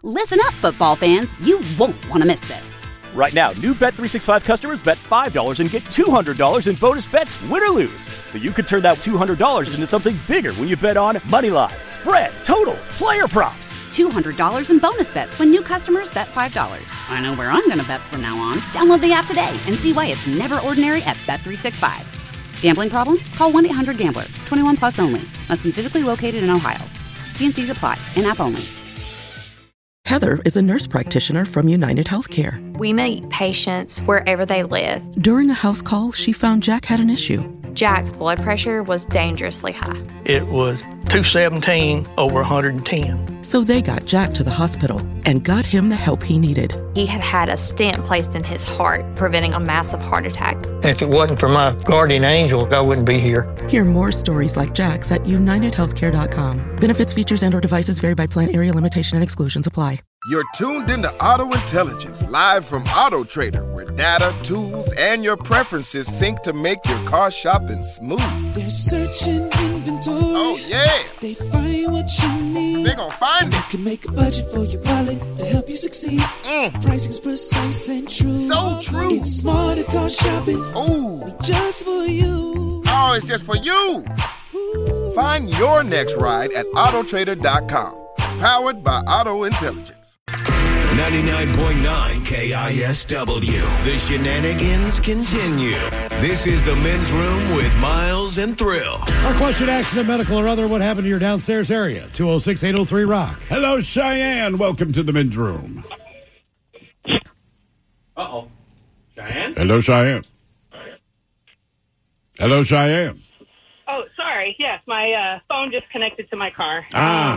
Listen up, football fans. You won't want to miss this. Right now, new Bet365 customers bet $5 and get $200 in bonus bets, win or lose. So you could turn that $200 into something bigger when you bet on money line, spread, totals, player props. $200 in bonus bets when new customers bet $5. I know where I'm going to bet from now on. Download the app today and see why it's never ordinary at Bet365. Gambling problem? Call 1-800-GAMBLER. 21 plus only. Must be physically located in Ohio. T&Cs apply. In-app only. Heather is a nurse practitioner from United Healthcare. We meet patients wherever they live. During a house call, she found Jack had an issue. Jack's blood pressure was dangerously high. It was 217 over 110. So they got Jack to the hospital and got him the help he needed. He had had a stent placed in his heart, preventing a massive heart attack. If it wasn't for my guardian angel, I wouldn't be here. Hear more stories like Jack's at UnitedHealthcare.com. Benefits, features, and/or devices vary by plan, area, limitation, and exclusions apply. You're tuned into Auto Intelligence, live from Auto Trader, where data, tools, and your preferences sync to make your car shopping smooth. They're searching inventory. Oh, yeah. They find what you need. They're gonna find it. You can make a budget for your wallet to help you succeed. Pricing's precise and true. So true. It's smarter car shopping. Ooh. Just for you. Oh, it's just for you. Ooh. Find your next ride at Autotrader.com. Powered by Auto Intelligence. 99.9 KISW. The shenanigans continue. This is the Men's Room with Miles and Thrill. Our question, accident, medical, or other, what happened to your downstairs area? 206-803-ROCK. Hello, Cheyenne. Welcome to the Men's Room. Uh-oh. Cheyenne? Hello, Cheyenne. Hello, Cheyenne. Oh, sorry. Yes, my phone just connected to my car.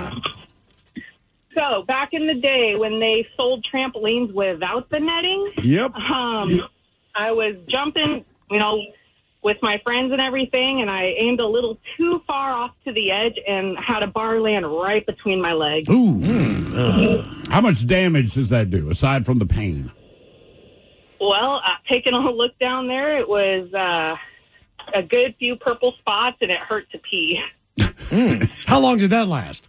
So, back in the day when they sold trampolines without the netting, yep. I was jumping, with my friends and everything, and I aimed a little too far off to the edge and had a bar land right between my legs. Ooh. How much damage does that do, aside from the pain? Well, taking a look down there, it was a good few purple spots, and it hurt to pee. How long did that last?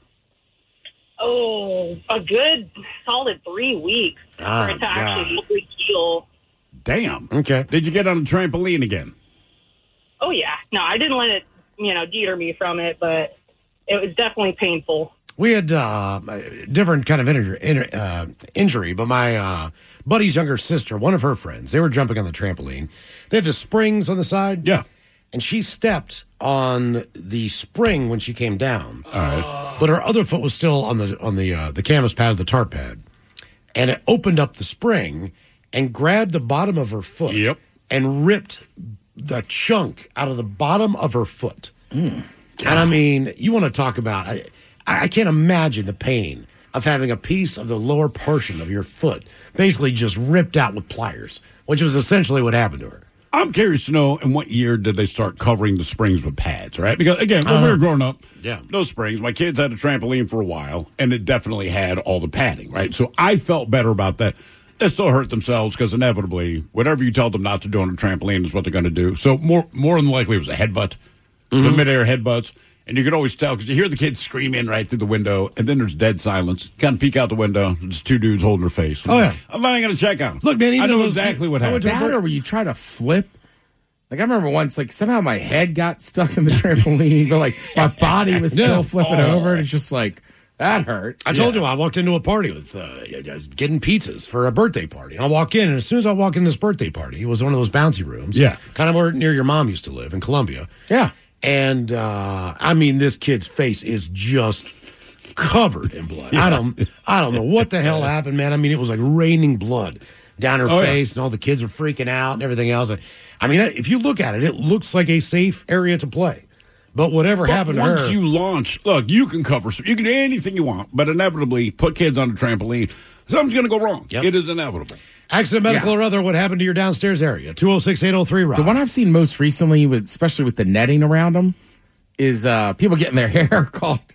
Oh, a good solid 3 weeks for it to actually fully heal. Damn. Okay. Did you get on a trampoline again? Oh, yeah. No, I didn't let it, deter me from it, but it was definitely painful. We had a different kind of injury, but my buddy's younger sister, one of her friends, they were jumping on the trampoline. They have the springs on the side. Yeah. And she stepped on the spring when she came down. All right. But her other foot was still on the canvas pad of the tarp pad. And it opened up the spring and grabbed the bottom of her foot. Yep. And ripped the chunk out of the bottom of her foot. And I mean, you want to talk about, I can't imagine the pain of having a piece of the lower portion of your foot basically just ripped out with pliers, which was essentially what happened to her. I'm curious to know, in what year did they start covering the springs with pads, right? Because, again, when we were growing up, no springs. My kids had a trampoline for a while, and it definitely had all the padding, right? So I felt better about that. They still hurt themselves because inevitably, whatever you tell them not to do on a trampoline is what they're going to do. So more than likely it was a headbutt, the midair headbutts. And you could always tell because you hear the kids screaming right through the window, and then there's dead silence. Kind of peek out the window, there's two dudes holding her face. Oh, yeah. I'm not going to check out. Look, man, even I know exactly what happened. That or where you try to flip. Like, I remember once, somehow my head got stuck in the trampoline, but, my body was still flipping over, and it's just that hurt. I told you, I walked into a party with getting pizzas for a birthday party. And I walk in, and as soon as I walk in this birthday party, it was one of those bouncy rooms. Yeah. Kind of where near your mom used to live in Columbia. Yeah. And, this kid's face is just covered in blood. Yeah. I don't know what the hell happened, man. It was like raining blood down her face, and all the kids were freaking out and everything else. If you look at it, it looks like a safe area to play. But whatever happened to her... Once you launch, look, you can cover... You can do anything you want, but inevitably put kids on a trampoline. Something's going to go wrong. Yep. It is inevitable. Accident, medical, or other, what happened to your downstairs area? 206-803-ROCK. The one I've seen most recently, especially with the netting around them, is people getting their hair caught.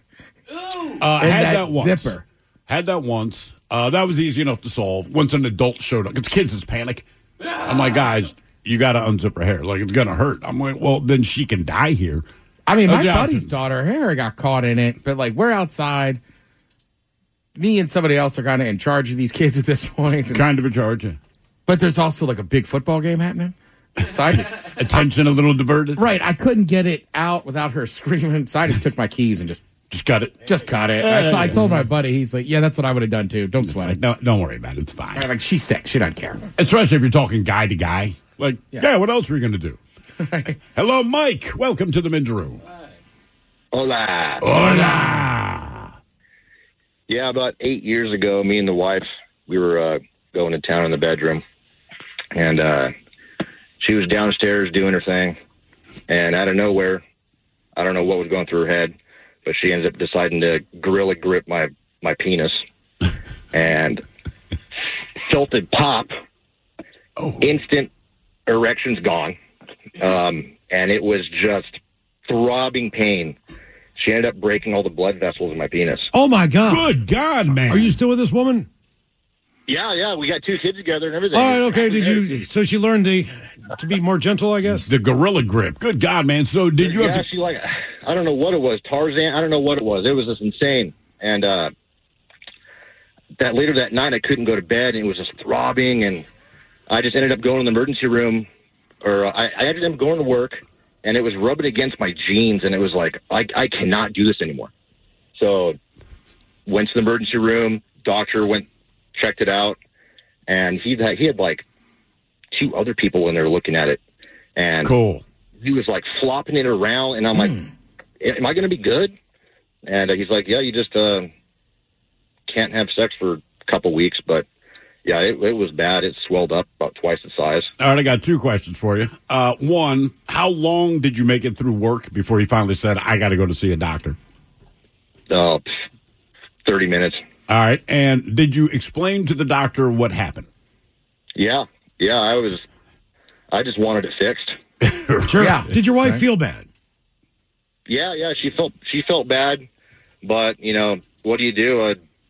Had that once. Zipper. Had that once. That was easy enough to solve. Once an adult showed up. Because kids is panic. I'm like, guys, you got to unzip her hair. It's going to hurt. I'm like, well, then she can die here. My buddy's daughter, her hair got caught in it, but we're outside. me and somebody else are kind of in charge of these kids at this point. Kind of in charge, yeah. But there's also like a big football game happening. So I just attention a little diverted. Right, I couldn't get it out without her screaming, so I just took my keys and just cut it. Just cut it. I told my buddy, he's like, "Yeah, that's what I would have done too. Don't sweat it. No, don't worry about it. It's fine." Like she's sick. She doesn't care. Especially if you're talking guy to guy. Like, yeah, what else are we going to do? Hello, Mike. Welcome to the men's room. Hola. Hola. Yeah, about 8 years ago, me and the wife, we were going to town in the bedroom, and she was downstairs doing her thing, and out of nowhere, I don't know what was going through her head, but she ended up deciding to gorilla grip my penis, and felt it pop. Instant erection's gone, and it was just throbbing pain. She ended up breaking all the blood vessels in my penis. Oh, my God. Good God, man. Are you still with this woman? Yeah, we got 2 kids together and everything. All right, okay. So she learned to be more gentle, I guess? The gorilla grip. Good God, man. So did you have to... She I don't know what it was. Tarzan, I don't know what it was. It was just insane. And that later that night, I couldn't go to bed, and it was just throbbing, and I just ended up going to the emergency room, or I ended up going to work, and it was rubbing against my jeans, and it was like, I cannot do this anymore. So went to the emergency room, doctor checked it out, and he had like 2 other people in there looking at it. And cool. He was like flopping it around, and I'm like, am I going to be good? And he's like, yeah, you just can't have sex for a couple weeks, but yeah, it was bad. It swelled up about twice the size. All right, I got 2 questions for you. One, how long did you make it through work before you finally said, I got to go to see a doctor? 30 minutes. All right, and did you explain to the doctor what happened? Yeah, I just wanted it fixed. Sure. Yeah. Did your wife feel bad? Yeah, she felt bad, but what do you do?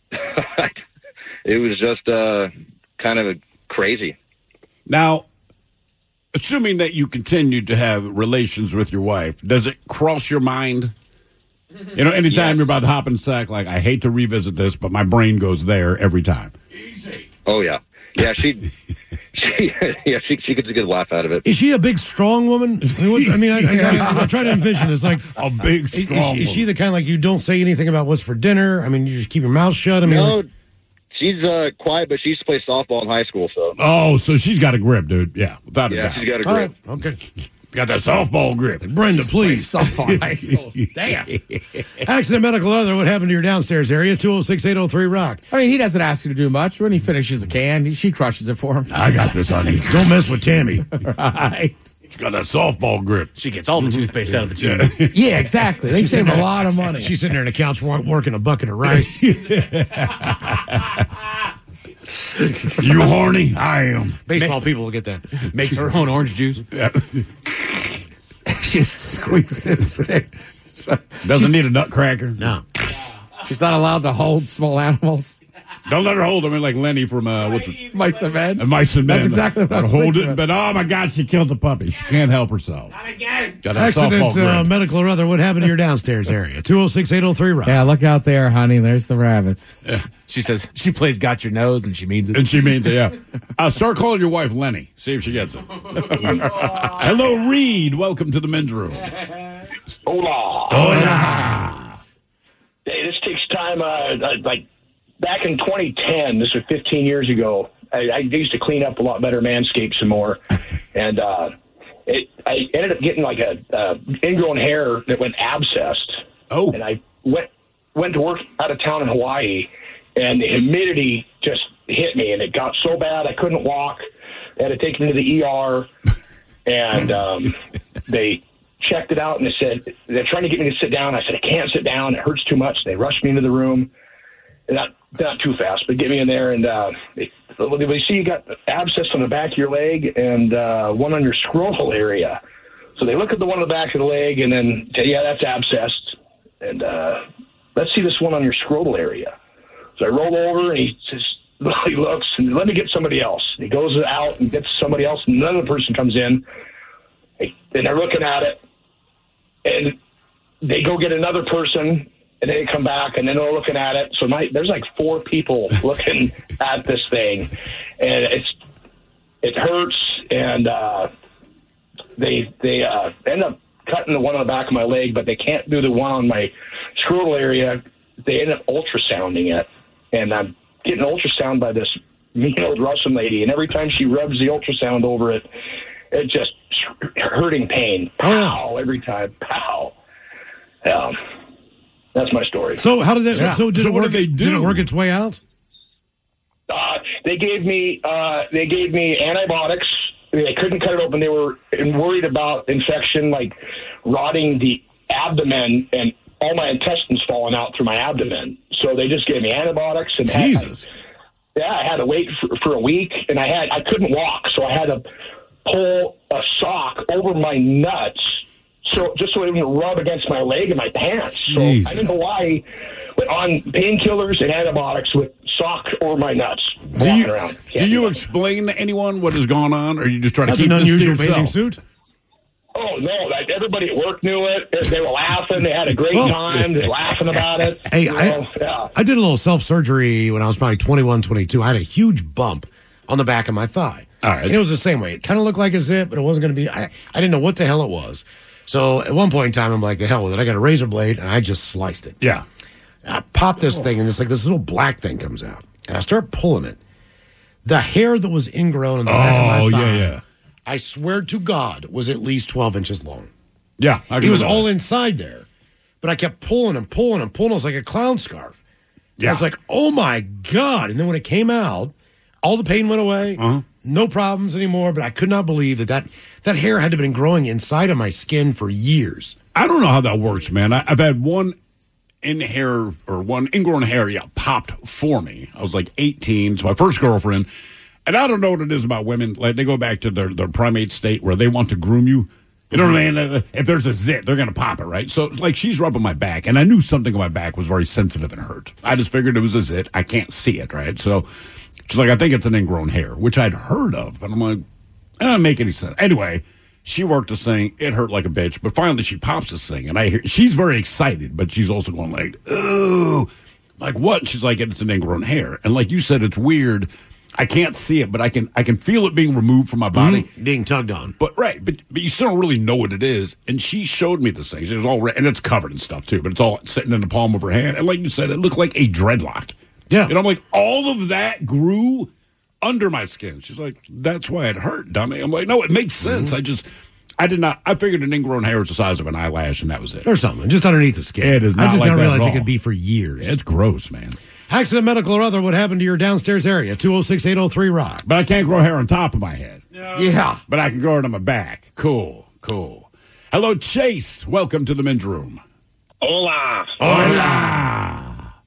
It was just kind of crazy. Now, assuming that you continued to have relations with your wife, does it cross your mind? Anytime you're about to hop in the sack, like, I hate to revisit this, but my brain goes there every time. Easy. Oh, yeah. Yeah, she gets a good laugh out of it. Is she a big, strong woman? I'm trying to envision. It's like a big, strong Is she the kind like you don't say anything about what's for dinner? I mean, you just keep your mouth shut? No, she's quiet, but she used to play softball in high school. So. Oh, so she's got a grip, dude. Yeah, without a doubt. Yeah, she's got a grip. All right. Okay. Got that softball grip. Brenda, please. Softball in high school. Damn. Accident Medical Other, what happened to your downstairs area? 206-803-ROCK. I mean, he doesn't ask you to do much. When he finishes a can, she crushes it for him. I got this, honey. Don't mess with Tammy. Right. She's got that softball grip. She gets all the toothpaste out of the tube. Yeah, exactly. They save a lot of money. She's sitting there on the couch working a bucket of rice. You horny? I am. Baseball people will get that. Makes her own orange juice. She squeezes it. Doesn't need a nutcracker. No. She's not allowed to hold small animals. Don't let her hold them like Lenny from Mice and Men. Mice and Men. That's exactly what I was hold thinking it, but oh my God, she killed the puppy. She can't help herself. Not again. Got a softball grip. Accident Medical or Other, what happened to your downstairs area? 206-803-ROCK. Yeah, look out there, honey. There's the rabbits. Yeah. She says she plays Got Your Nose, and she means it. And she means it, yeah. Start calling your wife Lenny. See if she gets it. Hello, Reed. Welcome to the men's room. Hola. Hola. Hey, this takes time. Like back in 2010, this was 15 years ago, I used to clean up a lot better, Manscaped some more. And I ended up getting like a ingrown hair that went abscessed. Oh. And I went to work out of town in Hawaii, and the humidity just hit me, and it got so bad I couldn't walk. They had to take me to the ER, and they checked it out, and they said, they're trying to get me to sit down. I said, I can't sit down. It hurts too much. They rushed me into the room. Not too fast, but get me in there, and they see you got abscess on the back of your leg and one on your scrotal area. So they look at the one on the back of the leg and then say, yeah, that's abscessed. And let's see this one on your scrotal area. So I roll over, and he says, he looks, and let me get somebody else. He goes out and gets somebody else, and another person comes in, and they're looking at it, and they go get another person, and they come back, and then they're looking at it. So there's like 4 people looking at this thing, and it hurts, and they end up cutting the one on the back of my leg, but they can't do the one on my scrotal area. They end up ultrasounding it, and I'm getting ultrasound by this mean old Russian lady, and every time she rubs the ultrasound over it, it just hurting pain. Pow! Every time. Pow! That's my story. So how did that? Yeah. So what did they do? Did it work its way out? They gave me antibiotics. They couldn't cut it open. They were worried about infection, like rotting the abdomen and all my intestines falling out through my abdomen. So they just gave me antibiotics and Jesus. I had to wait for a week, and I couldn't walk, so I had to pull a sock over my nuts, so it wouldn't rub against my leg and my pants. So I didn't know why, but on painkillers and antibiotics with sock over my nuts, walking around. Do you explain to anyone what has gone on, or are you just trying That's to keep an this to unusual yourself? bathing suit? Oh, no. Everybody at work knew it. They were laughing. They had a great time. They were laughing about it. Hey, I did a little self-surgery when I was probably 21, 22. I had a huge bump on the back of my thigh. All right. And it was the same way. It kind of looked like a zip, but it wasn't going to be. I didn't know what the hell it was. So at one point in time, I'm like, the hell with it. I got a razor blade, and I just sliced it. Yeah. I popped this thing, and it's like this little black thing comes out. And I start pulling it. The hair that was ingrown in the back of my thigh, yeah. I swear to God, was at least 12 inches long. Yeah. It was all inside there. But I kept pulling and pulling and pulling. It was like a clown scarf. Yeah. I was like, oh, my God. And then when it came out, all the pain went away. No problems anymore. But I could not believe that hair had to have been growing inside of my skin for years. I don't know how that works, man. I've had one ingrown hair, popped for me. I was like 18. It's my first girlfriend. And I don't know what it is about women. Like, they go back to their primate state where they want to groom you. You know what I mean? If there's a zit, they're going to pop it, right? So, like, she's rubbing my back, and I knew something on my back was very sensitive and hurt. I just figured it was a zit. I can't see it, right? So she's like, I think it's an ingrown hair, which I'd heard of. But I'm like, it doesn't make any sense. Anyway, she worked this thing. It hurt like a bitch. But finally, she pops this thing, and I hear she's very excited, but she's also going like, ooh. Like, what? And she's like, it's an ingrown hair. And like you said, it's weird. I can't see it, but I can feel it being removed from my body, being tugged on. But you still don't really know what it is. And she showed me this thing. It was all red, and it's covered in stuff too. But it's all sitting in the palm of her hand. And like you said, it looked like a dreadlock. Yeah, and I'm like, all of that grew under my skin. She's like, that's why it hurt, dummy. I'm like, no, it makes sense. I figured an ingrown hair was the size of an eyelash, and that was it. Or something, just underneath the skin. It is not I just like didn't that realize at it all. could be for years. It's gross, man. Accident, medical, or other, what happened to your downstairs area? 206-803-ROCK. But I can't grow hair on top of my head. No. Yeah. But I can grow it on my back. Cool. Hello, Chase. Welcome to the men's room. Hola. Hola.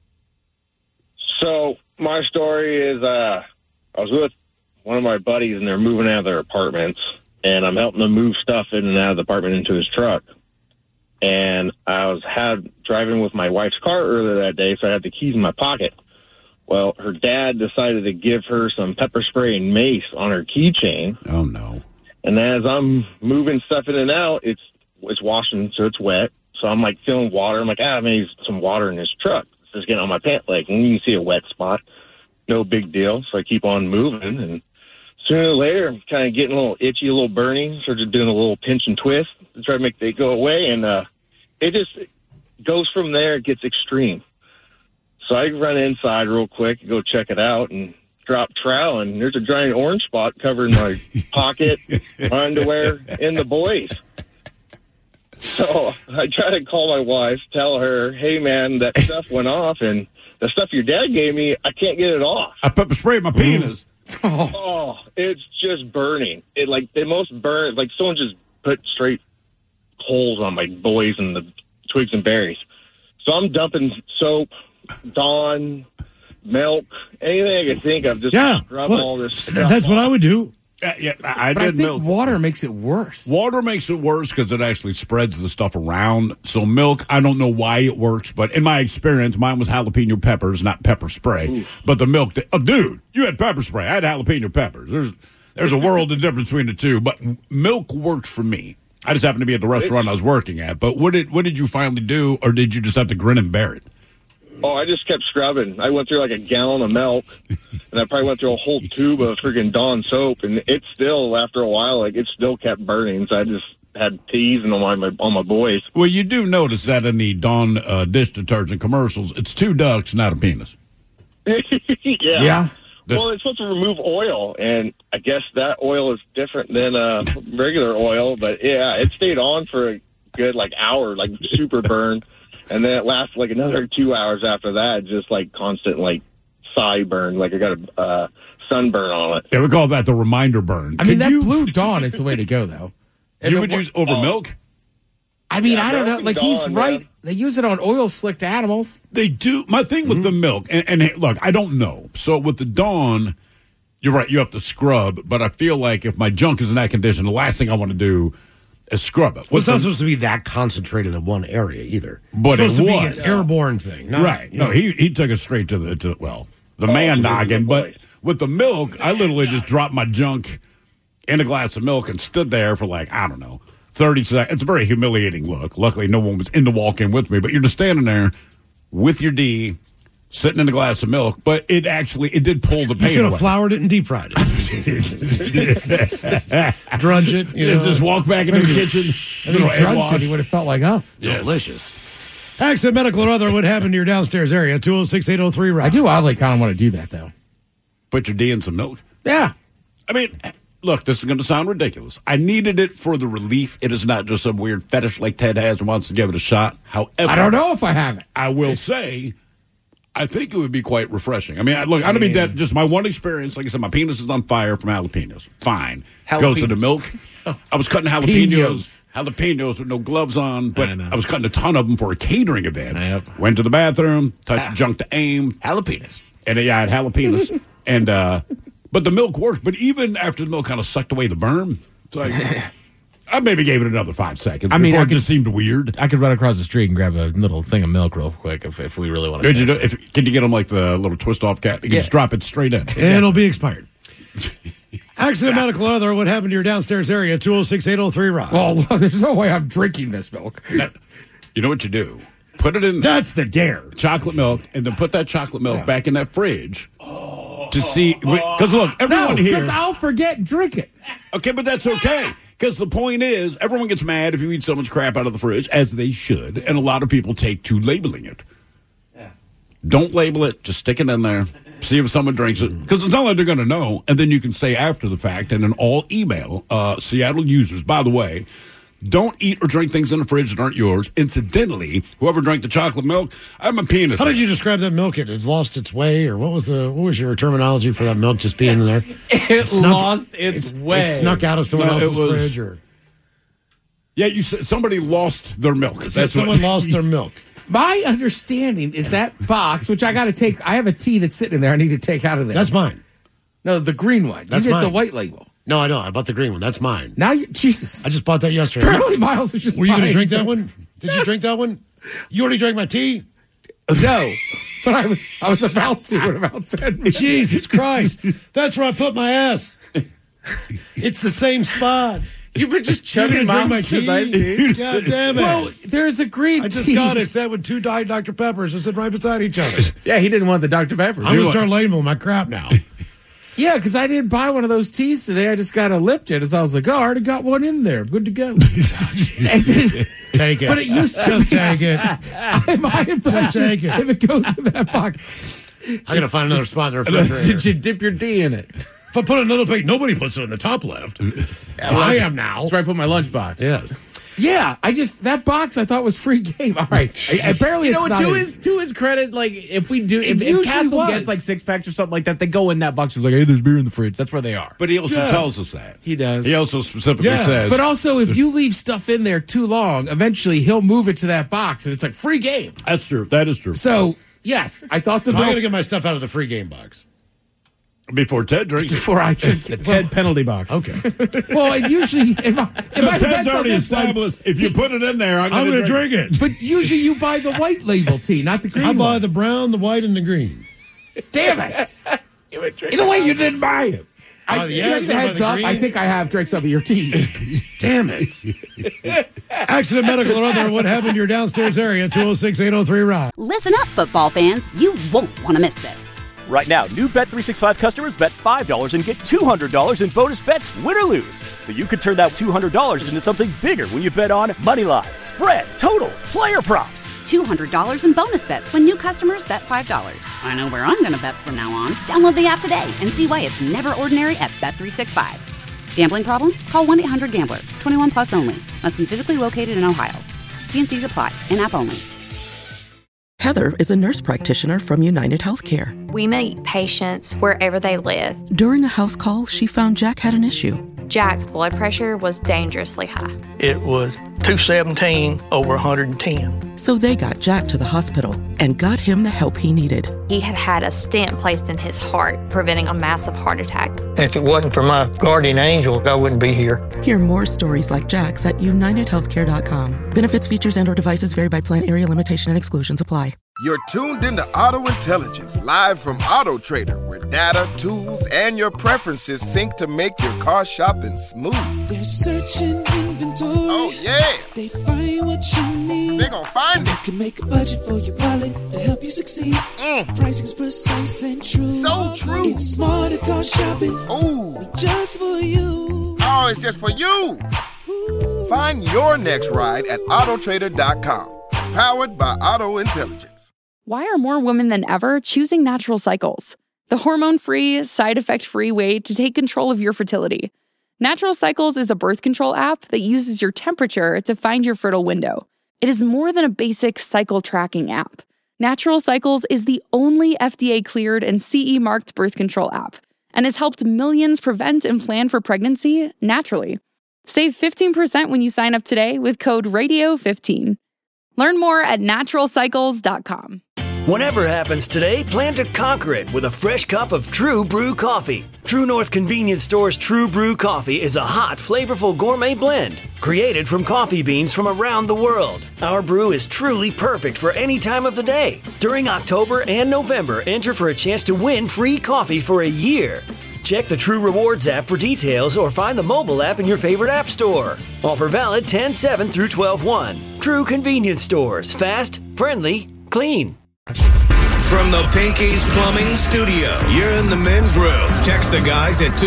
So, my story is I was with one of my buddies, and they're moving out of their apartments, and I'm helping them move stuff in and out of the apartment into his truck. And I was driving with my wife's car earlier that day, so I had the keys in my pocket. Well, her dad decided to give her some pepper spray and mace on her keychain. Oh, no. And as I'm moving stuff in and out, it's washing, so it's wet. So I'm, like, feeling water. I'm like, maybe some water in this truck. It's just getting on my pant leg. And you can see a wet spot. No big deal. So I keep on moving. And sooner or later, I'm kind of getting a little itchy, a little burning. So just doing a little pinch and twist to try to make it go away. And it just goes from there. It gets extreme. So I run inside real quick, go check it out, and drop trowel, and there's a giant orange spot covering my pocket, my underwear, and the boys. So I try to call my wife, tell her, hey, man, that stuff went off, and the stuff your dad gave me, I can't get it off. I pepper sprayed my penis. Oh, it's just burning. It most burn, like someone just put straight holes on my boys and the twigs and berries. So I'm dumping soap, Dawn, milk, anything I can think of, just scrub all this stuff. That's what I would do. I think milk. water makes it worse. Water makes it worse because it actually spreads the stuff around. So milk, I don't know why it works, but in my experience, mine was jalapeno peppers, not pepper spray. Ooh. But the milk, dude, you had pepper spray. I had jalapeno peppers. There's a world of difference between the two, but milk worked for me. I just happened to be at the restaurant I was working at. But what did you finally do, or did you just have to grin and bear it? Oh, I just kept scrubbing. I went through like a gallon of milk, and I probably went through a whole tube of freaking Dawn soap, and it still, after a while, like it still kept burning. So I just had teasing on my boys. Well, you do notice that in the Dawn dish detergent commercials, it's 2 ducks, not a penis. Yeah. Well, it's supposed to remove oil, and I guess that oil is different than regular oil. But yeah, it stayed on for a good hour, super burn, and then it lasted another 2 hours after that, just constant thigh burn, I got a sunburn on it. Yeah, we call that the reminder burn. I mean, that Blue Dawn is the way to go, though. You would use over milk? I mean, I don't know. He's right. Man. They use it on oil-slicked animals. They do. My thing with the milk, and hey, look, I don't know. So with the Dawn, you're right, you have to scrub, but I feel like if my junk is in that condition, the last thing I want to do is scrub it. Well, it's not supposed to be that concentrated in one area either. But it's supposed it to be an airborne thing. Right. No, he took it straight to the man noggin. But with the milk, I literally just dropped my junk in a glass of milk and stood there for 30 seconds. It's a very humiliating look. Luckily, no one was in the walk-in with me, but you're just standing there with your D, sitting in a glass of milk, but it did pull the pain away. You should have floured it and deep fried it. Drudge it. Just walk back into the kitchen. He would have felt like us. Yes. Delicious. Accident, medical, or other would happen to your downstairs area. 206-803-ROCK. I do oddly kind of want to do that, though. Put your D in some milk? Yeah. I mean... Look, this is going to sound ridiculous. I needed it for the relief. It is not just some weird fetish like Ted has and wants to give it a shot. However, I don't know if I have it. I will say, I think it would be quite refreshing. I mean, look, I don't mean that. Just my one experience. Like I said, my penis is on fire from jalapenos. Fine. Goes to the milk. I was cutting jalapenos with no gloves on, but I was cutting a ton of them for a catering event. Went to the bathroom, touched junk to aim. Jalapenos. And I had jalapenos. And, but the milk worked. But even after the milk kind of sucked away the burn, it's like, I maybe gave it another 5 seconds. Before it just seemed weird. I could run across the street and grab a little thing of milk real quick if we really want to. Can you get them the little twist off cap? You can just drop it straight in. And it'll be expired. Accident, medical, or other. What happened to your downstairs area? 206-803-ROCK. Well, there's no way I'm drinking this milk. You know what you do? Put it in. That's the dare. Chocolate milk, and then put that chocolate milk back in that fridge. To see, because look, everyone here. Because I'll forget and drink it. Okay, but that's okay. Because the point is, everyone gets mad if you eat someone's crap out of the fridge, as they should, and a lot of people take to labeling it. Yeah. Don't label it, just stick it in there, see if someone drinks it. Because it's not like they're going to know, and then you can say after the fact, and an all email, Seattle users, by the way, don't eat or drink things in the fridge that aren't yours. Incidentally, whoever drank the chocolate milk, I'm a penis. How did you describe that milk? It had lost its way, or what was your terminology for that milk just being in there? It lost its way. It snuck out of someone else's fridge, or yeah, you said somebody lost their milk. Someone lost their milk. My understanding is that box, which I got to take. I have a tea that's sitting in there. I need to take out of there. That's mine. No, the green one. That's you get mine. the white label. No, I know. I bought the green one. That's mine. Now, Jesus. I just bought that yesterday. Apparently, Miles is just Were you going to drink that one? Did you drink that one? You already drank my tea? No. But I was about to in about 10 minutes. Jesus Christ. That's where I put my ass. It's the same spot. You've been just chugging my tea. God damn it. Well, there's a green tea. I just got it. It's that with 2 Diet Dr. Peppers just sitting right beside each other. Yeah, he didn't want the Dr. Pepper. I'm going to start labeling my crap now. Yeah, because I didn't buy one of those teas today. I just got a Lipton. So I was like, I already got one in there. Good to go. Take it. But it used to. Just take it. My impression, take it. if it goes in that box. I got to find another spot in the refrigerator. Did you dip your D in it? If I put another plate, nobody puts it in the top left. I am now. That's where I put my lunchbox. Yes. Yeah, that box I thought was free game. All right. Apparently it's not. To his credit, if Castle gets 6 packs or something like that, they go in that box. It's like, hey, there's beer in the fridge. That's where they are. But he also tells us that. He does. He also specifically says. But also, if you leave stuff in there too long, eventually he'll move it to that box, and it's like free game. That's true. That is true. So, yes, I thought I got to get my stuff out of the free game box. Before Ted drinks Before I drink it. The Ted penalty box. Okay. Well, and usually... Ted's already established, if you put it in there, I'm going to drink it. But usually you buy the white label tea, not the green I one. buy the brown, the white, and the green. Damn it. Either way, you didn't buy it. Just a heads up, I think I have drank some of your teas. Damn it. Accident, medical, or other, what happened to your downstairs area, 206-803-ROCK. Listen up, football fans. You won't want to miss this. Right now, new Bet365 customers bet $5 and get $200 in bonus bets, win or lose. So you could turn that $200 into something bigger when you bet on money line, spread, totals, player props. $200 in bonus bets when new customers bet $5. I know where I'm going to bet from now on. Download the app today and see why it's never ordinary at Bet365. Gambling problem? Call 1-800-GAMBLER. 21 plus only. Must be physically located in Ohio. T&Cs apply. In-app only. Heather is a nurse practitioner from United Healthcare. We meet patients wherever they live. During a house call, she found Jack had an issue. Jack's blood pressure was dangerously high. It was 217 over 110. So they got Jack to the hospital and got him the help he needed. He had had a stent placed in his heart, preventing a massive heart attack. If it wasn't for my guardian angel, I wouldn't be here. Hear more stories like Jack's at UnitedHealthcare.com. Benefits, features, and/or devices vary by plan, area, limitation, and exclusions apply. You're tuned into Auto Intelligence, live from Auto Trader, where data, tools, and your preferences sync to make your car shopping smooth. They're searching inventory. Oh, yeah. They find what you need. They're gonna find it. You can make a budget for your wallet to help you succeed. Pricing's precise and true. So true. It's smarter car shopping. Ooh. Just for you. Oh, it's just for you. Ooh. Find your next ride at Autotrader.com. Powered by Auto Intelligence. Why are more women than ever choosing Natural Cycles? The hormone-free, side-effect-free way to take control of your fertility. Natural Cycles is a birth control app that uses your temperature to find your fertile window. It is more than a basic cycle tracking app. Natural Cycles is the only FDA-cleared and CE-marked birth control app and has helped millions prevent and plan for pregnancy naturally. Save 15% when you sign up today with code RADIO15. Learn more at naturalcycles.com. Whatever happens today, plan to conquer it with a fresh cup of True Brew coffee. True North Convenience Store's True Brew coffee is a hot, flavorful gourmet blend created from coffee beans from around the world. Our brew is truly perfect for any time of the day. During October and November, enter for a chance to win free coffee for a year. Check the True Rewards app for details or find the mobile app in your favorite app store. Offer valid 10/7 through 12/1. True Convenience Stores. Fast, friendly, clean. From the Pinky's Plumbing Studio, you're in the men's room. Text the guys at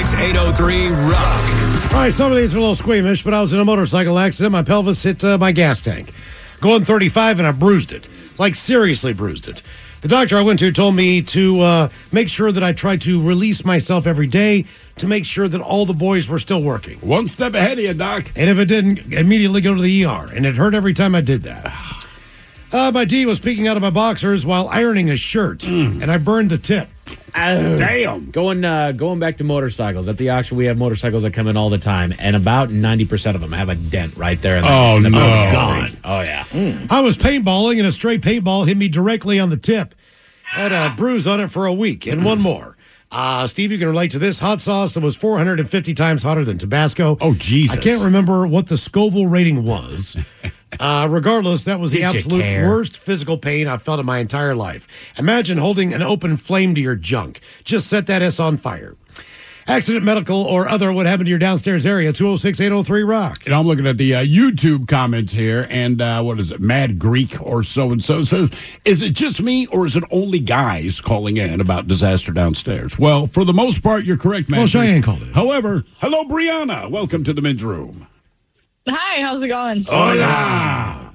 206-803-ROCK. All right, some of these are a little squeamish, but I was in a motorcycle accident. My pelvis hit my gas tank. Going 35, and I bruised it. Like, seriously bruised it. The doctor I went to told me to make sure that I tried to release myself every day to make sure that all the boys were still working. One step ahead of you, Doc. And if it didn't, immediately go to the ER. And it hurt every time I did that. My D was peeking out of my boxers while ironing a shirt, and I burned the tip. Damn. Going back to motorcycles. At the auction, we have motorcycles that come in all the time, and about 90% of them have a dent right there. In the God. Oh, yeah. I was paintballing, and a stray paintball hit me directly on the tip. I had a bruise on it for a week, and one more. Steve, you can relate to this. Hot sauce that was 450 times hotter than Tabasco. Oh, Jesus. I can't remember what the Scoville rating was. Regardless, that was the absolute worst physical pain I've felt in my entire life. Imagine holding an open flame to your junk. Just set that S on fire. Accident, medical, or other, what happened to your downstairs area, 206-803-ROCK. And I'm looking at the YouTube comments here, and what is it, Mad Greek or so-and-so says, is it just me, or is it only guys calling in about disaster downstairs? Well, for the most part, you're correct, man. Well, Cheyenne called it. However, hello, Brianna. Welcome to the men's room. Hi, how's it going? Hola!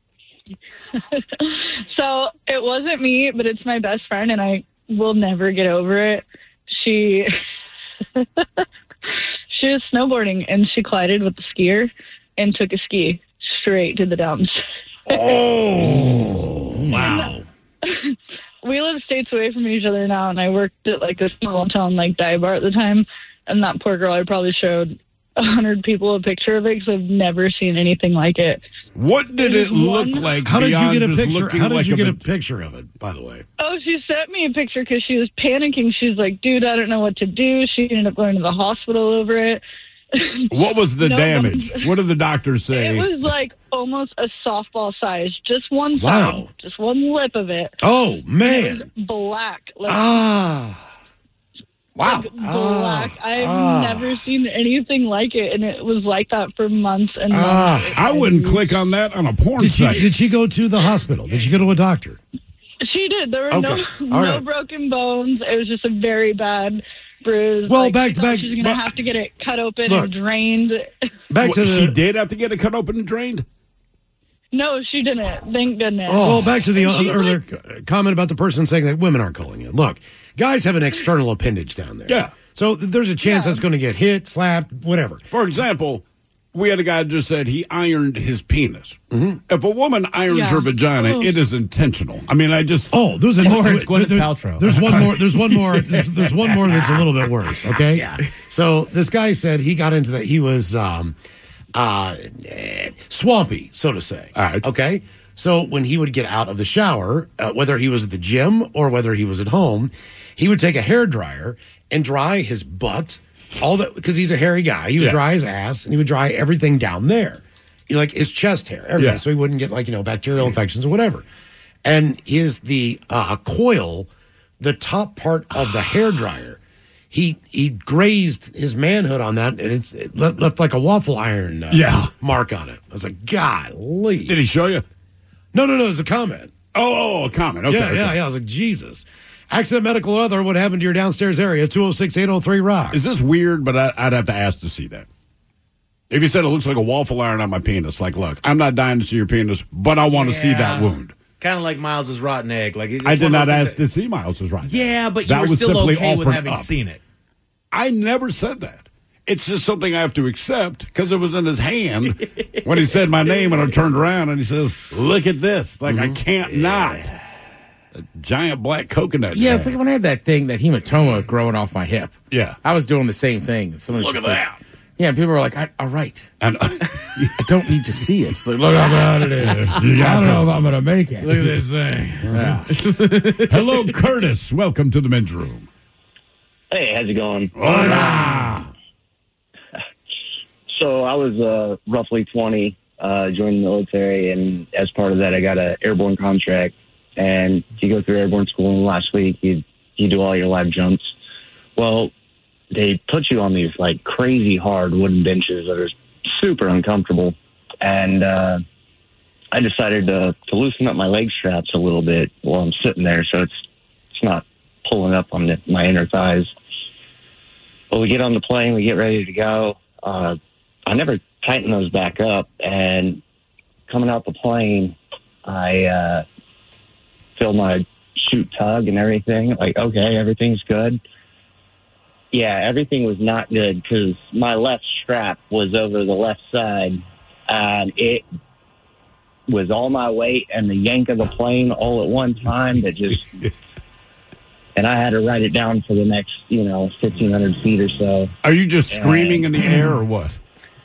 So, it wasn't me, but it's my best friend, and I will never get over it. She was snowboarding, and she collided with the skier and took a ski straight to the downs. Oh, wow. We live states away from each other now, and I worked at like a small town like Dyebar at the time, and that poor girl, I probably showed 100 people a picture of it because I've never seen anything like it. What did it look like? How did you get a picture? How did you get a picture of it, by the way? Oh, she sent me a picture because she was panicking. She's like, dude, I don't know what to do. She ended up going to the hospital over it. What was the damage? What did the doctors say? It was like almost a softball size. Just one side. Just one lip of it. Oh, man. It was black. Like, Wow. Like, black. I've never seen anything like it, and it was like that for months and months. I wouldn't click on that on a porn site. Did she go to the hospital? Did she go to a doctor? She did. There were no broken bones. It was just a very bad bruise. Well, like, back to back. She's going to have to get it cut open and drained. She did have to get it cut open and drained? No, she didn't. Thank goodness. Well, back to the earlier comment about the person saying that women aren't calling in. Look, guys have an external appendage down there. Yeah. So there's a chance that's going to get hit, slapped, whatever. For example, we had a guy just said he ironed his penis. Mm-hmm. If a woman irons her vagina, it is intentional. I mean, there's it's Gwyneth Paltrow. There's one more. There's one more that's a little bit worse. Okay. Yeah. So this guy said he got into that. He was swampy, so to say. All right. Okay. So when he would get out of the shower, whether he was at the gym or whether he was at home, he would take a hairdryer and dry his butt, because he's a hairy guy. He would dry his ass and he would dry everything down there, like his chest hair, everything, so he wouldn't get bacterial infections or whatever. And the coil, the top part of the hairdryer, he grazed his manhood on that, and it left like a waffle iron mark on it. I was like, golly. Did he show you? No, it was a comment. Oh, a comment. Okay. Yeah. I was like, Jesus. Accident, medical, or other, what happened to your downstairs area? 206-803-ROCK. Is this weird? But I'd have to ask to see that. If you said it looks like a waffle iron on my penis, like, look, I'm not dying to see your penis, but I want to see that wound. Kind of like Miles's rotten egg. Like I did not ask to see Miles's rotten egg. Yeah, but you were still okay with having seen it. I never said that. It's just something I have to accept because it was in his hand when he said my name, and I turned around and he says, "Look at this!" Like I can't not. A giant black coconut. Yeah, it's like when I had that hematoma growing off my hip. Yeah, I was doing the same thing. Look at that. Yeah, and people were like, "All right, I don't need to see it." It's like, look how bad it is. I don't know if I'm going to make it. Look at this thing. Yeah. Hello, Curtis. Welcome to the men's room. Hey, how's it going? Hola. So I was roughly 20, joined the military, and as part of that, I got an airborne contract. And you go through airborne school, and last week you do all your live jumps. Well, they put you on these like crazy hard wooden benches that are super uncomfortable. And I decided to loosen up my leg straps a little bit while I'm sitting there, so it's not pulling up on my inner thighs. Well, we get on the plane, we get ready to go. I never tighten those back up, and coming out the plane, I feel my chute tug and everything. Like, okay, everything's good. Yeah, everything was not good because my left strap was over the left side, and it was all my weight and the yank of the plane all at one time that just... And I had to write it down for the next, 1,500 feet or so. Are you just screaming in the air or what?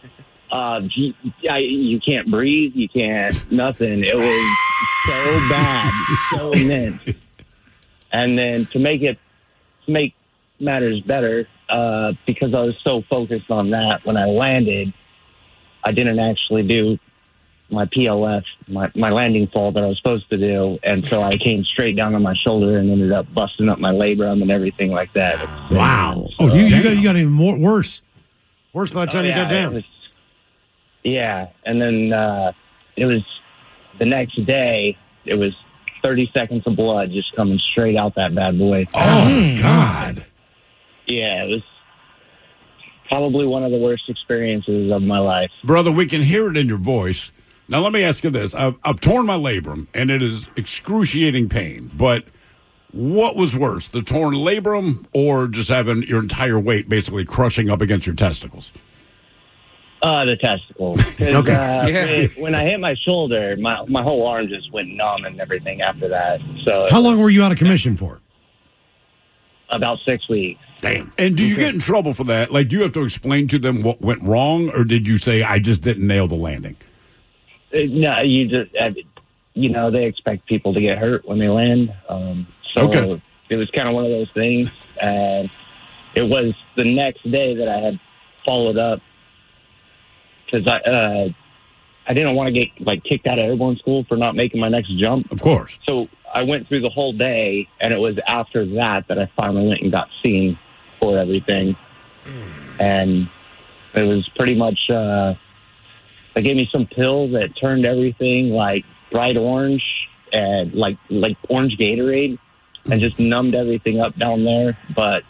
You can't breathe. You can't, nothing. It was so bad, so immense. And then to make matters better, because I was so focused on that, when I landed, I didn't actually do my PLF, my landing fall that I was supposed to do, and so I came straight down on my shoulder and ended up busting up my labrum and everything like that. Wow! So, you got even worse by the time you got down. And then it was the next day. It was 30 seconds of blood just coming straight out that bad boy. Oh God! Yeah, it was probably one of the worst experiences of my life, brother. We can hear it in your voice. Now, let me ask you this. I've torn my labrum, and it is excruciating pain. But what was worse, the torn labrum or just having your entire weight basically crushing up against your testicles? The testicles. Okay. When I hit my shoulder, my whole arm just went numb and everything after that. So how long were you out of commission for? About 6 weeks. Damn. And do you get in trouble for that? Like, do you have to explain to them what went wrong, or did you say, I just didn't nail the landing? No, you just, they expect people to get hurt when they land. So it was kind of one of those things. And it was the next day that I had followed up because I didn't want to get kicked out of airborne school for not making my next jump. Of course. So I went through the whole day, and it was after that I finally went and got seen for restore everything. And it was pretty much, they gave me some pill that turned everything like bright orange and like orange Gatorade and just numbed everything up down there. But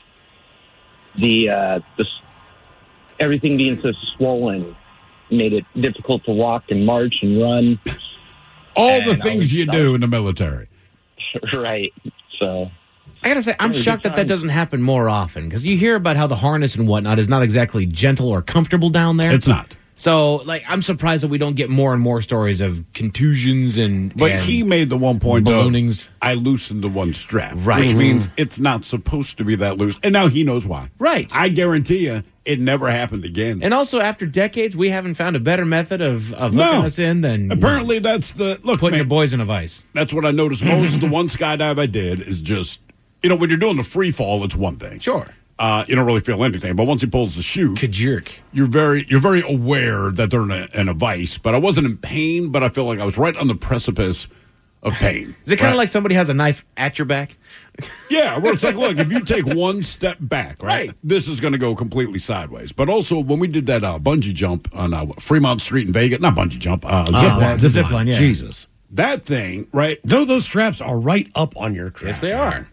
everything being so swollen made it difficult to walk and march and run. All the things you do in the military. Right. So I got to say, I'm shocked that doesn't happen more often, because you hear about how the harness and whatnot is not exactly gentle or comfortable down there. It's not. So, like, I'm surprised that we don't get more and more stories of contusions But he made the one point balloonings. I loosened the one strap, Right. which means it's not supposed to be that loose. And now he knows why. Right. I guarantee you it never happened again. And also, after decades, we haven't found a better method of hooking us in than apparently that's the look. Putting man, your boys in a vice. That's what I noticed most. The one skydive I did is just, when you're doing the free fall, it's one thing. Sure. You don't really feel anything, but once he pulls the chute, jerk. You're very aware that they're in a vice. But I wasn't in pain, but I feel like I was right on the precipice of pain. Is it kind of like somebody has a knife at your back? Yeah, where it's like, look, if you take one step back, right, this is going to go completely sideways. But also, when we did that bungee jump on Fremont Street in Vegas, not bungee jump, zip line, yeah. Jesus. That thing, right? Those straps are right up on your crap. Yes, they are.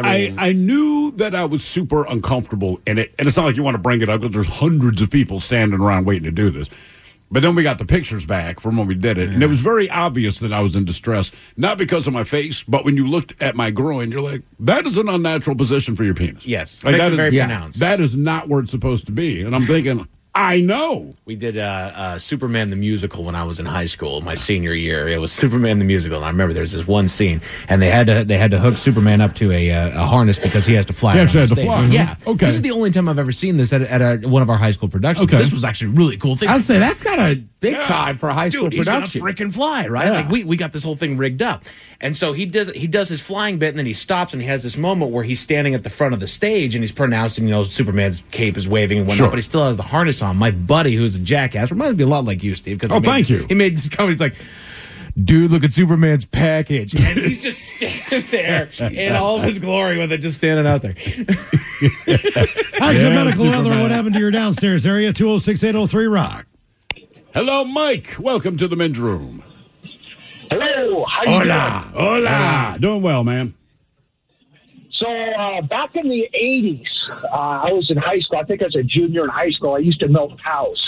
I knew that I was super uncomfortable in it, and it's not like you want to bring it up because there's hundreds of people standing around waiting to do this. But then we got the pictures back from when we did it, and it was very obvious that I was in distress, not because of my face, but when you looked at my groin, you're like, that is an unnatural position for your penis. Yes, like, makes that it is very pronounced. That is not where it's supposed to be. And I'm thinking, I know. We did Superman the Musical when I was in high school, my senior year. It was Superman the Musical, and I remember there's this one scene, and they had to hook Superman up to a harness because he has to fly. He actually around had the to stage. fly. Yeah. Okay. This is the only time I've ever seen this at one of our high school productions. Okay. This was actually a really cool thing. I'd say that's got a big time for a high school Dude, production. He's gonna freaking fly, right? Yeah. Like we got this whole thing rigged up, and so he does his flying bit, and then he stops, and he has this moment where he's standing at the front of the stage, and he's pronouncing, Superman's cape is waving and whatnot, Sure. but he still has the harness on. My buddy, who's a jackass, reminds me a lot like you, Steve. Because thank you. He made this comment. He's like, dude, look at Superman's package, and he's just standing there in all of his glory with it, just standing out there. How's your medical weather? What happened to your downstairs area? 206-803-ROCK. Hello, Mike. Welcome to the men's room. Hello. How you Hola. doing? Hola. Doing well, man. So back in the 80s, I was in high school. I think I was a junior in high school. I used to milk cows.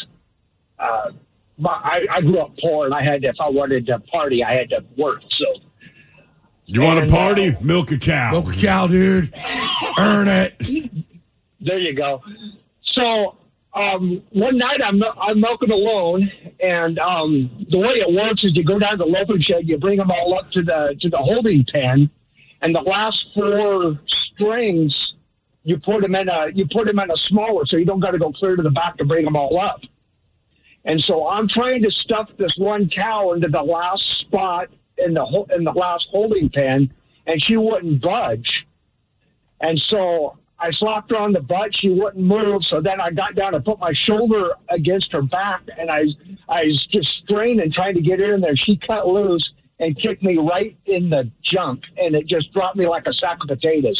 I grew up poor, and if I wanted to party, I had to work. So you want to party? Milk a cow. Milk a cow, dude. Earn it. There you go. So one night I'm milking alone, and the way it works is you go down to the loafing shed, you bring them all up to the holding pen, and the last 4 strings you put them in a smaller, so you don't got to go clear to the back to bring them all up. And so I'm trying to stuff this one cow into the last spot in the last holding pen, and she wouldn't budge. And so I slapped her on the butt. She wouldn't move. So then I got down and put my shoulder against her back, and I was just straining, trying to get her in there. She cut loose and kicked me right in the junk, and it just dropped me like a sack of potatoes.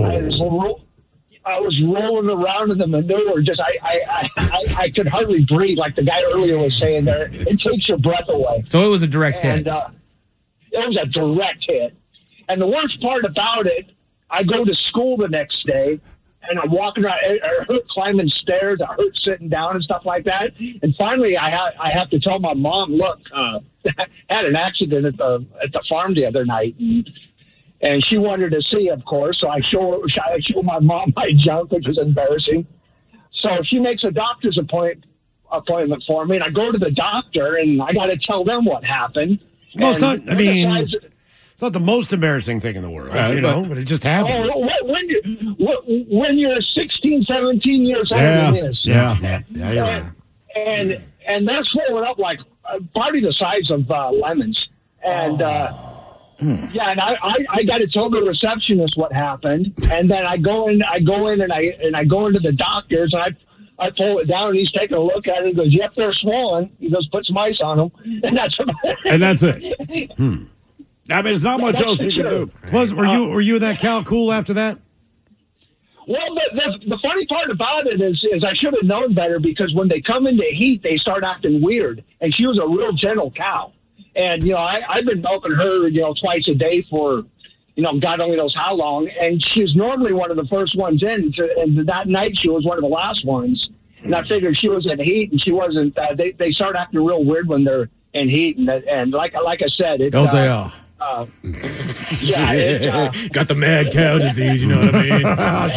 I was rolling around in the manure. Just I could hardly breathe, like the guy earlier was saying there. It takes your breath away. So it was a direct hit. It was a direct hit. And the worst part about it, I go to school the next day, and I'm walking around. I hurt climbing stairs. I hurt sitting down and stuff like that. And finally, I have to tell my mom, look, I had an accident at the farm the other night. And she wanted to see, of course, so I show my mom my junk, which is embarrassing. So she makes a doctor's appointment for me, and I go to the doctor, and I got to tell them what happened. Well, it's not the most embarrassing thing in the world, but it just happened. When you're 16, 17 years old, it is. Yeah, you're right. And that's swollen up like probably the size of lemons. And yeah, and I got to tell the receptionist what happened, and then I go in and I go into the doctor's, and I pull it down, and he's taking a look at it. He goes, "Yep, they're swollen." He goes, "Put some ice on them," and that's about it. And that's it. I mean, there's not much else you can do. Were you that cow cool after that? Well, the funny part about it is I should have known better, because when they come into heat, they start acting weird. And she was a real gentle cow. And, I've been milking her, twice a day for, God only knows how long. And she's normally one of the first ones in. And that night she was one of the last ones. And I figured she was in heat, and she wasn't. They start acting real weird when they're in heat. And like I said, it's... Don't they all? Got the mad cow disease, you know what I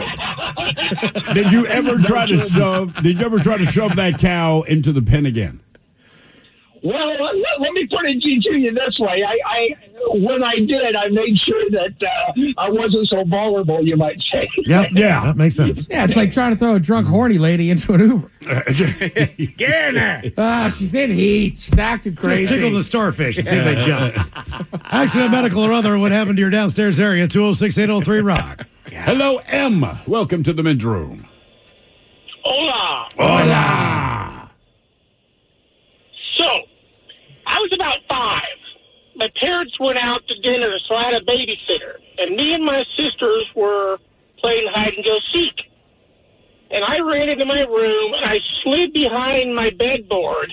mean? Did you ever try to shove that cow into the pen again? Well, let me put it to you this way. When I did, I made sure that I wasn't so vulnerable, you might say. Yep, yeah, that makes sense. Yeah, it's like trying to throw a drunk, horny lady into an Uber. Get in there. She's in heat. She's acting crazy. Just tickle the starfish and see if they jump. Accident, medical, or other, what happened to your downstairs area? 206-803-ROCK. Hello, M. Welcome to the men's room. Hola. Hola. So, I was about 5. My parents went out to dinner, so I had a babysitter. And me and my sisters were playing hide and go seek. And I ran into my room, and I slid behind my bedboard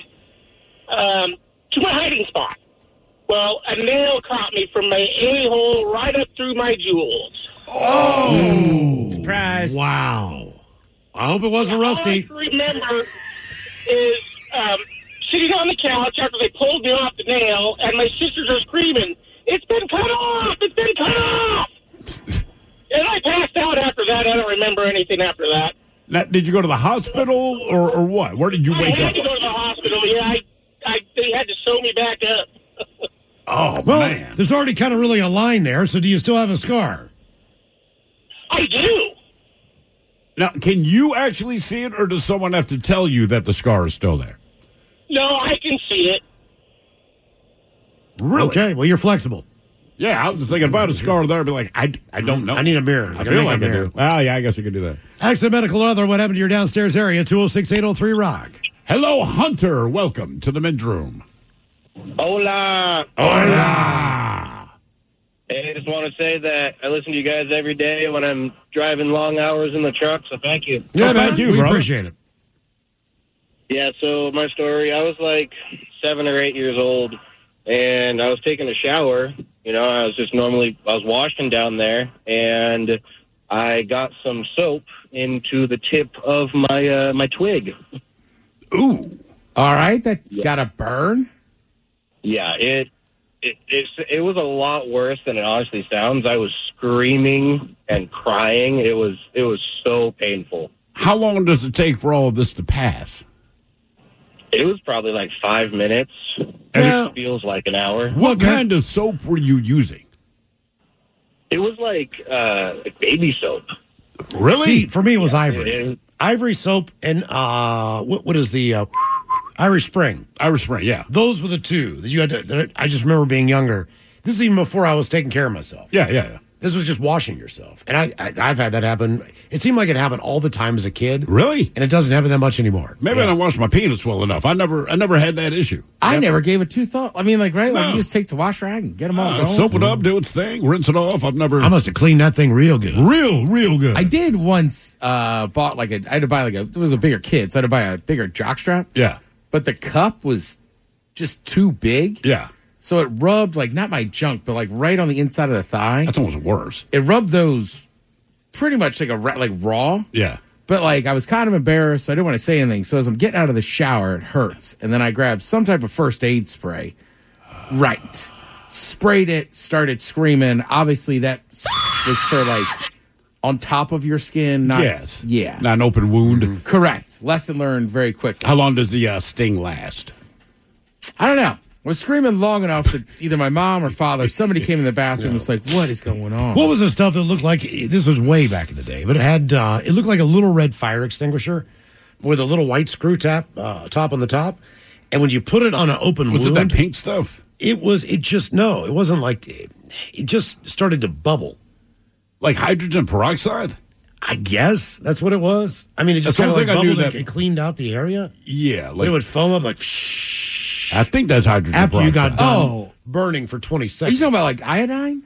to my hiding spot. Well, a nail caught me from my a-hole right up through my jewels. Oh! Surprise. Wow. I hope it wasn't rusty. All I can remember is sitting on the couch after they pulled me off the nail, and my sisters are screaming, "It's been cut off! It's been cut off!" And I passed out after that. I don't remember anything after that. Now, did you go to the hospital or what? Where did you wake I had up? to go to the hospital. Yeah, they had to sew me back up. Oh, well, man. There's already kind of really a line there, so do you still have a scar? I do. Now, can you actually see it, or does someone have to tell you that the scar is still there? No, I can see it. Really? Okay, well, you're flexible. Yeah, I was just thinking, if I had a scar there, I'd be like, I don't know. I need a mirror. I feel like I do. Well, yeah, I guess you could do that. Accident, medical, or other, what happened to your downstairs area? 206-803-ROCK. Hello, Hunter. Welcome to the men's room. Hola. Hola. Hey, I just want to say that I listen to you guys every day when I'm driving long hours in the truck, so thank you. Yeah, thank you, We brother. appreciate it. Yeah, so my story, I was like 7 or 8 years old, and I was taking a shower. I was washing down there, and I got some soap into the tip of my twig. Ooh. All right, that's got a burn? Yeah, it was a lot worse than it honestly sounds. I was screaming and crying. It was so painful. How long does it take for all of this to pass? It was probably like 5 minutes. And it feels like an hour. What kind of soap were you using? It was like baby soap. Really? See, for me, it was Ivory. Ivory soap and what is the Irish Spring? Irish Spring, yeah. Those were the two that you had to. I just remember being younger. This is even before I was taking care of myself. Yeah. This was just washing yourself, and I've had that happen. It seemed like it happened all the time as a kid. Really? And it doesn't happen that much anymore. Maybe I don't wash my penis well enough. I never had that issue. I never gave it two thought. I mean, like you just take the wash rag and get them all going. Soap it up, do its thing, rinse it off. I must have cleaned that thing real good. Real good. I did once bought I had to buy it was a bigger kid, so I had to buy a bigger jockstrap. Yeah. But the cup was just too big. Yeah. So it rubbed not my junk, but right on the inside of the thigh. That's almost worse. It rubbed those pretty much like raw. Yeah. But I was kind of embarrassed. So I didn't want to say anything. So as I'm getting out of the shower, it hurts. And then I grabbed some type of first aid spray. Right. Sprayed it, started screaming. Obviously that was for on top of your skin. Not, yes. Yeah. Not an open wound. Mm-hmm. Correct. Lesson learned very quickly. How long does the sting last? I don't know. I was screaming long enough that either my mom or father, somebody came in the bathroom and was like, what is going on? What was the stuff that looked like, this was way back in the day, but it had, it looked like a little red fire extinguisher with a little white screw top on the top. And when you put it on an open wound. Was it that pink stuff? It wasn't it just started to bubble. Like hydrogen peroxide? I guess that's what it was. I mean, it just kind of bubbled and it cleaned out the area. Yeah. It would foam up I think that's hydrogen after peroxide. You got done burning for 20 seconds. Are you talking about iodine?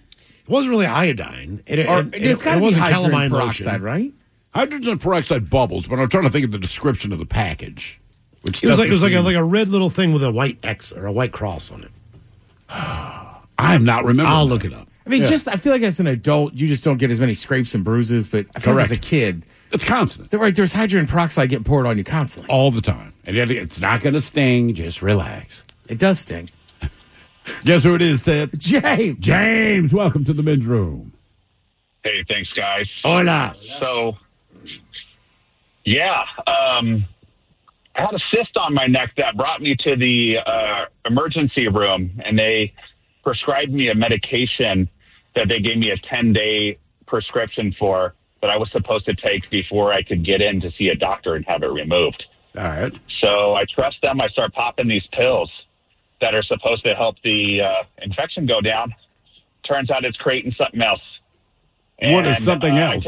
wasn't really iodine. It's got to be hydrogen peroxide, right? Hydrogen peroxide bubbles, but I'm trying to think of the description of the package. Which It was like a red little thing with a white X or a white cross on it. I'm not remembering. I'll look it up. I mean, I feel like as an adult, you just don't get as many scrapes and bruises, but I feel like as a kid, it's constant. Right, there's hydrogen peroxide getting poured on you constantly. All the time. And it's not going to sting. Just relax. It does sting. Guess who it is, Ted? James. James, welcome to the men's room. Hey, thanks, guys. Hola. So, yeah, I had a cyst on my neck that brought me to the emergency room, and they prescribed me a medication that they gave me a 10-day prescription for that I was supposed to take before I could get in to see a doctor and have it removed. All right. So I trust them. I start popping these pills that are supposed to help the infection go down. Turns out it's creating something else. What is something else?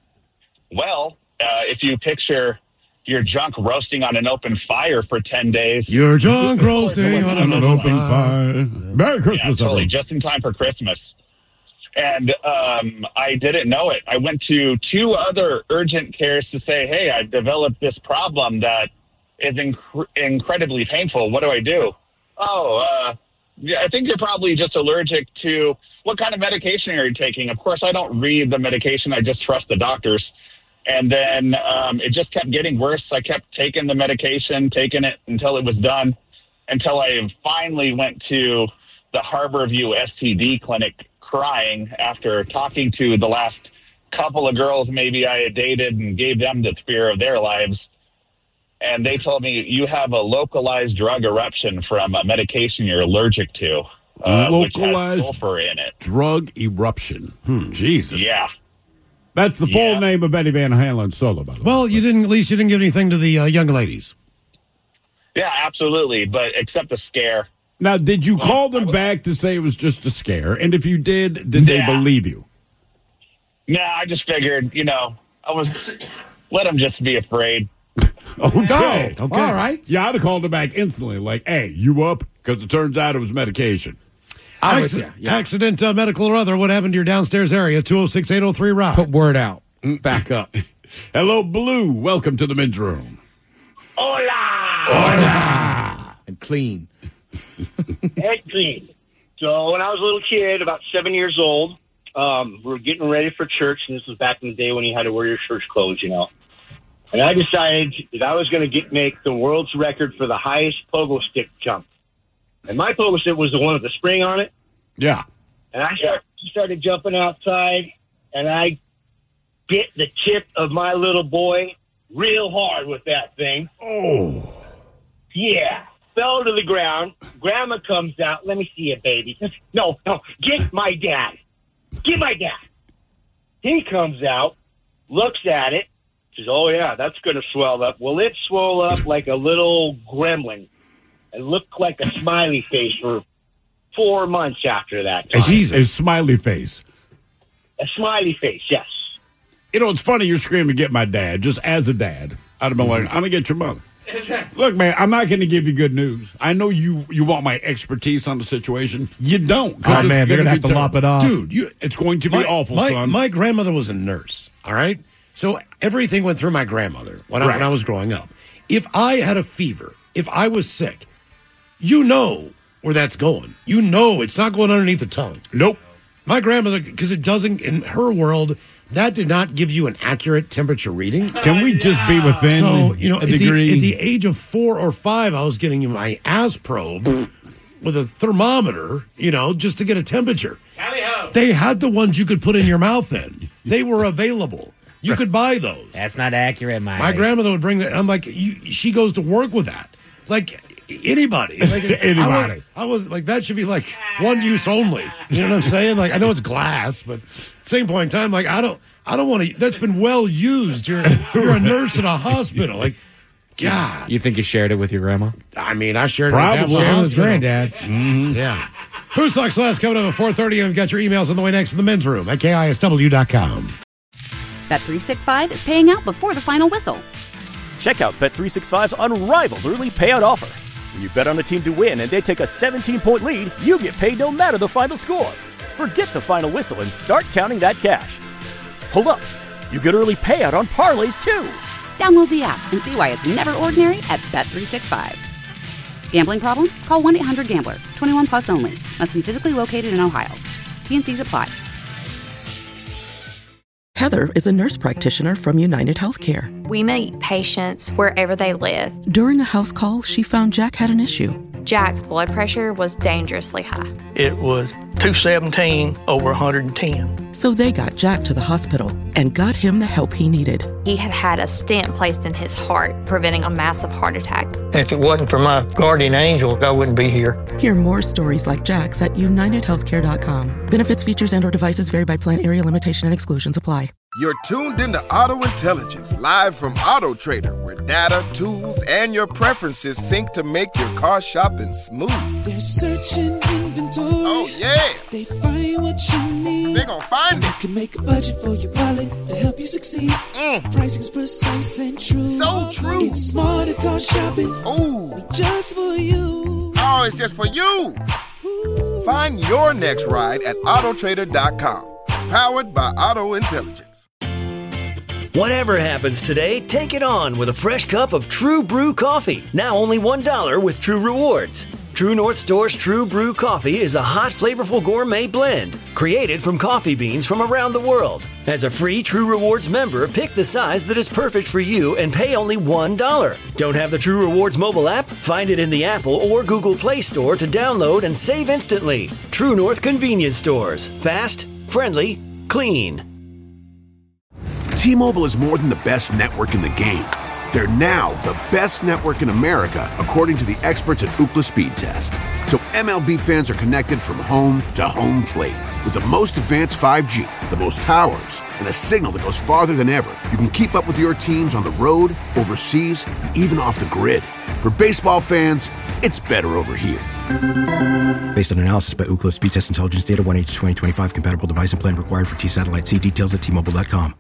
If you picture your junk roasting on an open fire for 10 days. Your junk roasting on an open fire. Merry Christmas, totally, everyone. just in time for Christmas. And I didn't know it. I went to 2 other urgent cares to say, hey, I've developed this problem that is incredibly painful. What do I do? I think you're probably just allergic to what kind of medication are you taking? Of course, I don't read the medication. I just trust the doctors. And then it just kept getting worse. I kept taking the medication, taking it until it was done, until I finally went to the Harborview STD clinic crying after talking to the last couple of girls maybe I had dated and gave them the fear of their lives. And they told me, you have a localized drug eruption from a medication you're allergic to, which has sulfur in it. Drug eruption. Jesus. Yeah. That's the full name of Eddie Van Halen solo, by the way. Well, at least you didn't give anything to the young ladies. Yeah, absolutely. But except a scare. Now, did you call them back to say it was just a scare? And if you did they believe you? Nah, I just figured, let them just be afraid. Okay. All right. Yeah, I'd have called them back instantly. Like, hey, you up? Because it turns out it was medication. Accident, medical or other. What happened to your downstairs area? 206-803-ROCK. Put word out. Back up. Hello, Blue. Welcome to the men's room. Hola! And clean. Head clean. So when I was a little kid, about 7 years old, we were getting ready for church, and this was back in the day when you had to wear your church clothes, And I decided that I was going to make the world's record for the highest pogo stick jump. And my pogo stick was the one with the spring on it. Yeah. And I started jumping outside, and I bit the tip of my little boy real hard with that thing. Oh. Yeah. Fell to the ground. Grandma comes out. Let me see it, baby. No. Get my dad. Get my dad. He comes out, looks at it, says, oh, yeah, that's going to swell up. Well, it swelled up like a little gremlin. It looked like a smiley face for 4 months after that. A smiley face. A smiley face, yes. It's funny you're screaming, get my dad. Just as a dad, I'd have been like, I'm going to get your mother. Look, man, I'm not going to give you good news. I know you want my expertise on the situation. You don't. Oh, man, they're going to have to lop it off. Dude, it's going to be awful, son. My grandmother was a nurse, all right? So everything went through my grandmother when I was growing up. If I had a fever, if I was sick, you know where that's going. You know it's not going underneath the tongue. Nope. My grandmother, because it doesn't, in her world, that did not give you an accurate temperature reading. Can we just be within a degree? At the age of 4 or 5, I was getting my ass probed with a thermometer, just to get a temperature. Tally-ho. They had the ones you could put in your mouth then. They were available. You could buy those. That's not accurate, My grandmother would bring that. I'm like, she goes to work with that. Like, anybody. Like, anybody. I was like, that should be like one use only. You know what I'm saying? Like, I know it's glass, but same point in time, like, I don't want to. That's been well used. You're a nurse in a hospital. Like, God. You think you shared it with your grandma? I mean, I shared Probably. it with his granddad. Mm-hmm. Yeah. Who Sucks Last coming up at 4:30. I've got your emails on the way next to the men's room at KISW.com. Bet365 is paying out before the final whistle. Check out Bet365's unrivaled early payout offer. When you bet on a team to win and they take a 17-point lead, you get paid no matter the final score. forget the final whistle and start counting that cash. Hold up. You get early payout on parlays, too. Download the app and see why it's never ordinary at Bet365. Gambling problem? Call 1-800-GAMBLER. 21 plus only. Must be physically located in Ohio. T&Cs apply. Heather is a nurse practitioner from United Healthcare. We meet patients wherever they live. During a house call, she found Jack had an issue. Jack's blood pressure was dangerously high. It was 217 over 110. So they got Jack to the hospital and got him the help he needed. He had had a stent placed in his heart, preventing a massive heart attack. If it wasn't for my guardian angel, I wouldn't be here. Hear more stories like Jack's at UnitedHealthcare.com. Benefits, features, and/or devices vary by plan, area limitation, and exclusions apply. You're tuned into Auto Intelligence, live from Auto Trader, where data, tools, and your preferences sync to make your car shopping smooth. They're searching inventory. Oh, yeah. They find what you need. They're gonna find and it. You can make a budget for your wallet to help you succeed. Pricing's precise and true. So true. It's smarter car shopping. Ooh. Just for you. Oh, it's just for you. Ooh. Find your next ride at Autotrader.com. Powered by Auto Intelligence. Whatever happens today, take it on with a fresh cup of True Brew coffee. Now only $1 with True Rewards. True North Store's True Brew coffee is a hot, flavorful gourmet blend created from coffee beans from around the world. As a free True Rewards member, pick the size that is perfect for you and pay only $1. Don't have the True Rewards mobile app? Find it in the Apple or Google Play Store to download and save instantly. True North Convenience Stores. Fast, friendly, clean. T-Mobile is more than the best network in the game. They're now the best network in America, according to the experts at Ookla Speed Test. So MLB fans are connected from home to home plate. With the most advanced 5G, the most towers, and a signal that goes farther than ever, you can keep up with your teams on the road, overseas, and even off the grid. For baseball fans, it's better over here. Based on analysis by Ookla Speed Test Intelligence Data, 1H2025 compatible device and plan required for T-Satellite. See details at T-Mobile.com.